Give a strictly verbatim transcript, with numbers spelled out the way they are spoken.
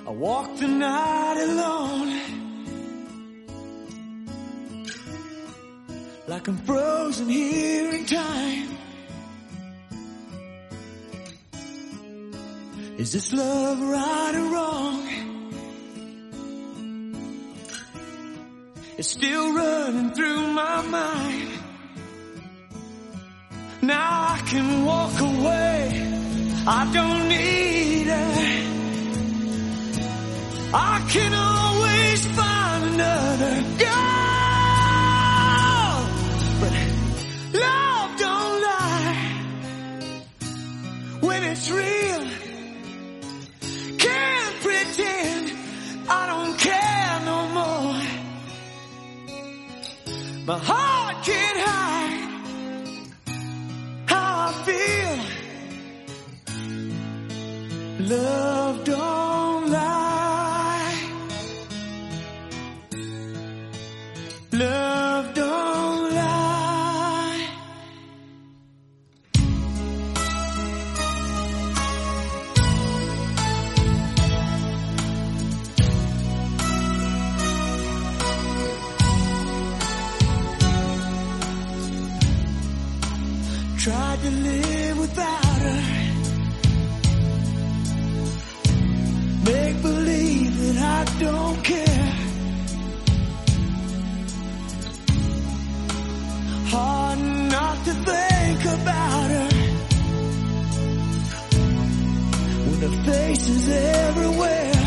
I walk the night alone, like I'm frozen here in time. Is this love right or wrong? It's still running through my mind. Now I can walk away, I don't need it. I can always find another girl, but love don't lie when it's real. Can't pretend I don't care no more. My heart can't hide how I feel. Love don't lie. Love don't lie. Tried to live without her, make believe that I don't care. Hard not to think about her when her face is everywhere.